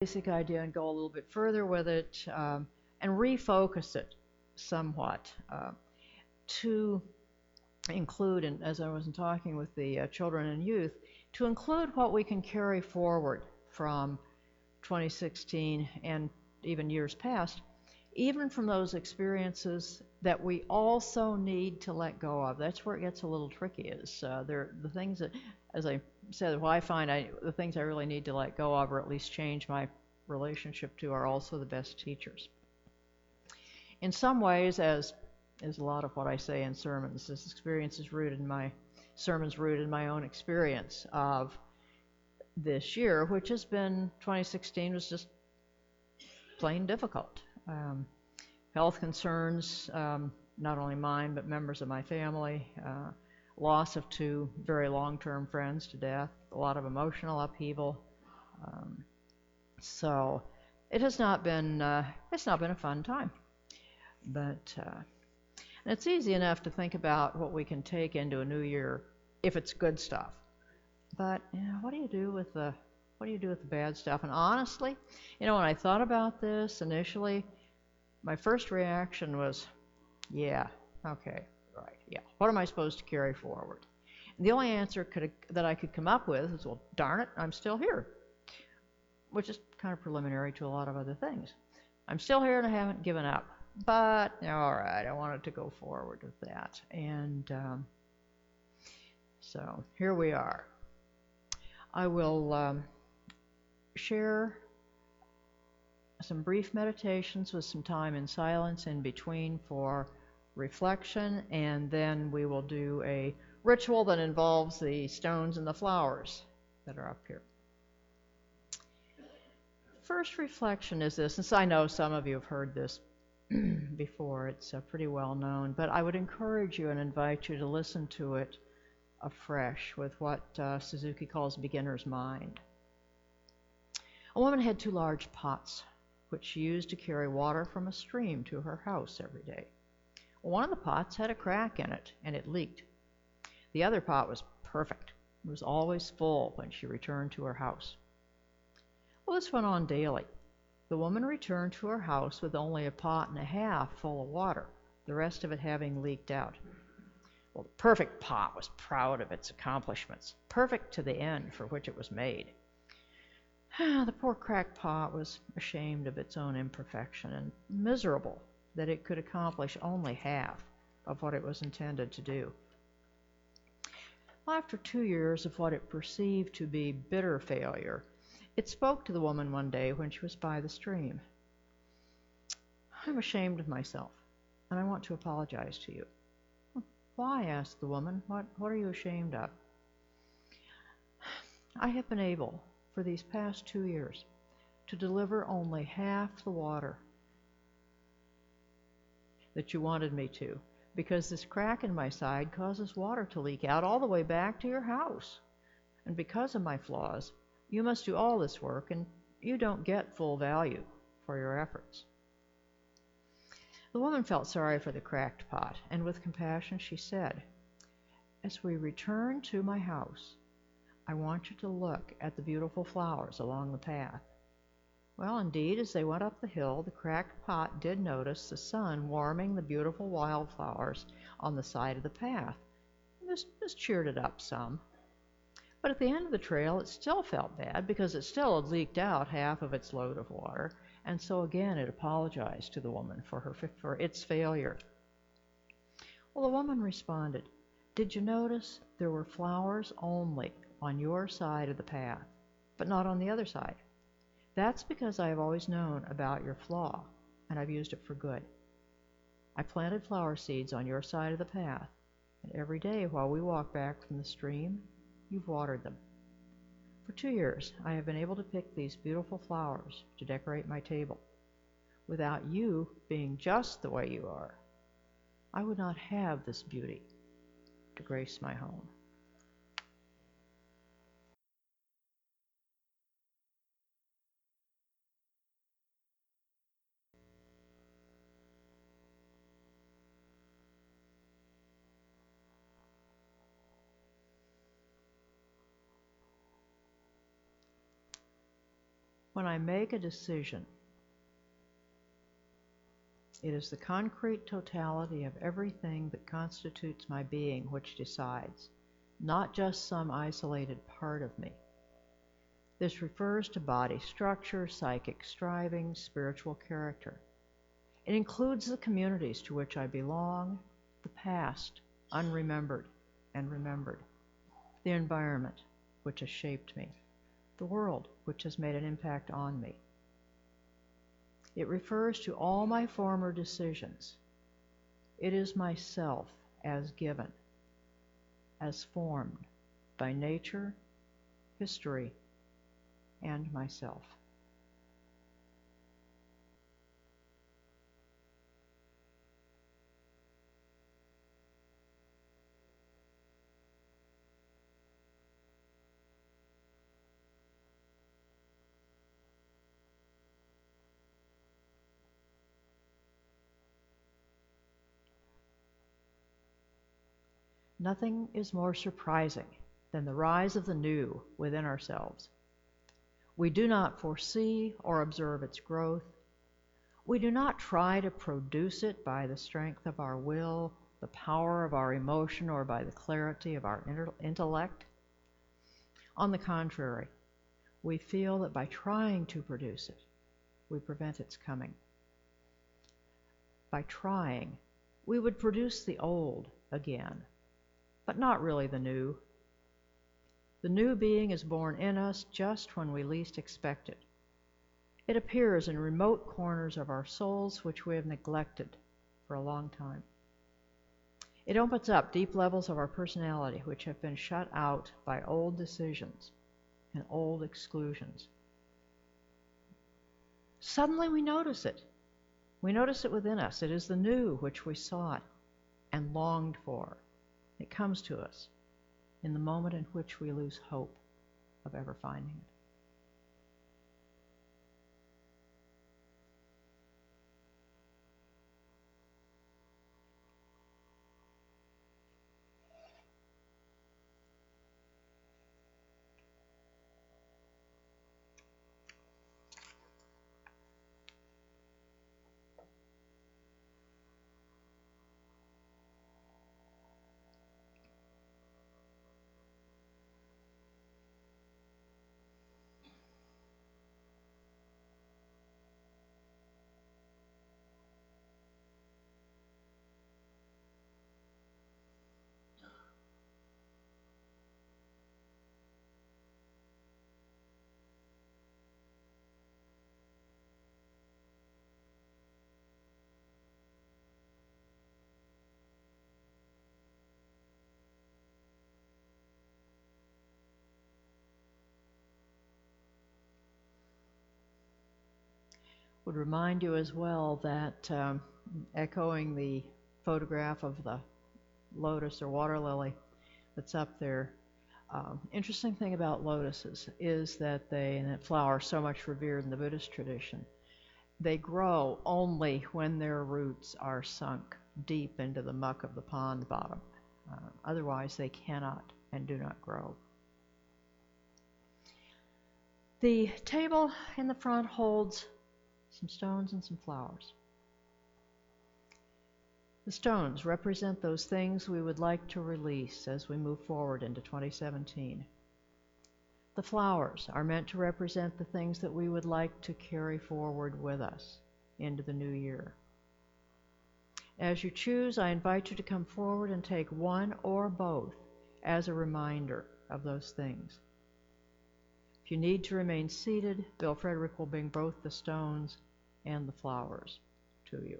basic idea and go a little bit further with it, and refocus it somewhat, to include, and as I was talking with the children and youth, to include what we can carry forward from 2016 and even years past, even from those experiences that we also need to let go of. That's where it gets a little tricky. Is the things that, as I said, what I find the things I really need to let go of, or at least change my relationship to, are also the best teachers. In some ways, as is a lot of what I say in sermons, this experience is rooted in my sermons, rooted in my own experience of this year, which has been 2016 was just plain difficult. Health concerns, not only mine, but members of my family, loss of two very long-term friends to death, a lot of emotional upheaval. So it has not been, it's not been a fun time. But and it's easy enough to think about what we can take into a new year if it's good stuff. But what do you do with the bad stuff? And honestly, when I thought about this initially, my first reaction was, yeah, okay, right, yeah. What am I supposed to carry forward? And the only answer that I could come up with is, well, darn it, I'm still here, which is kind of preliminary to a lot of other things. I'm still here and I haven't given up. But, all right, I wanted to go forward with that. And so here we are. I will share some brief meditations with some time in silence in between for reflection, and then we will do a ritual that involves the stones and the flowers that are up here. First reflection is this, since I know some of you have heard this before, it's pretty well known, but I would encourage you and invite you to listen to it afresh with what Suzuki calls beginner's mind. A woman had two large pots, which she used to carry water from a stream to her house every day. One of the pots had a crack in it, and it leaked. The other pot was perfect. It was always full when she returned to her house. Well, this went on daily. The woman returned to her house with only a pot and a half full of water, the rest of it having leaked out. Well, the perfect pot was proud of its accomplishments, perfect to the end for which it was made. The poor cracked pot was ashamed of its own imperfection and miserable that it could accomplish only half of what it was intended to do. Well, after 2 years of what it perceived to be bitter failure, it spoke to the woman one day when she was by the stream. I'm ashamed of myself, and I want to apologize to you. Why? Asked the woman. What are you ashamed of? I have been able, for these past 2 years, to deliver only half the water that you wanted me to, because this crack in my side causes water to leak out all the way back to your house. And because of my flaws, you must do all this work, and you don't get full value for your efforts. The woman felt sorry for the cracked pot, and with compassion she said, as we return to my house, I want you to look at the beautiful flowers along the path. Well, indeed, as they went up the hill, the cracked pot did notice the sun warming the beautiful wildflowers on the side of the path. This cheered it up some. But at the end of the trail, it still felt bad because it still had leaked out half of its load of water, and so again it apologized to the woman for its failure. Well, the woman responded, did you notice there were flowers only on your side of the path, but not on the other side? That's because I have always known about your flaw, and I've used it for good. I planted flower seeds on your side of the path, and every day while we walk back from the stream, you've watered them. For 2 years, I have been able to pick these beautiful flowers to decorate my table. Without you being just the way you are, I would not have this beauty to grace my home. when I make a decision, it is the concrete totality of everything that constitutes my being which decides, not just some isolated part of me. This refers to body structure, psychic striving, spiritual character. It includes the communities to which I belong, the past, unremembered and remembered, the environment which has shaped me, the world which has made an impact on me. It refers to all my former decisions. It is myself as given, as formed by nature, history, and myself. Nothing is more surprising than the rise of the new within ourselves. We do not foresee or observe its growth. We do not try to produce it by the strength of our will, the power of our emotion, or by the clarity of our intellect. On the contrary, we feel that by trying to produce it, we prevent its coming. By trying, we would produce the old again, but not really the new. The new being is born in us just when we least expect it. It appears in remote corners of our souls which we have neglected for a long time. It opens up deep levels of our personality which have been shut out by old decisions and old exclusions. Suddenly we notice it. We notice it within us. It is the new which we sought and longed for. It comes to us in the moment in which we lose hope of ever finding it. Would remind you as well that echoing the photograph of the lotus or water lily that's up there, interesting thing about lotuses is that and that flower so much revered in the Buddhist tradition, they grow only when their roots are sunk deep into the muck of the pond bottom. Otherwise, they cannot and do not grow. The table in the front holds some stones and some flowers. The stones represent those things we would like to release as we move forward into 2017. The flowers are meant to represent the things that we would like to carry forward with us into the new year. As you choose, I invite you to come forward and take one or both as a reminder of those things. If you need to remain seated, Bill Frederick will bring both the stones and the flowers to you.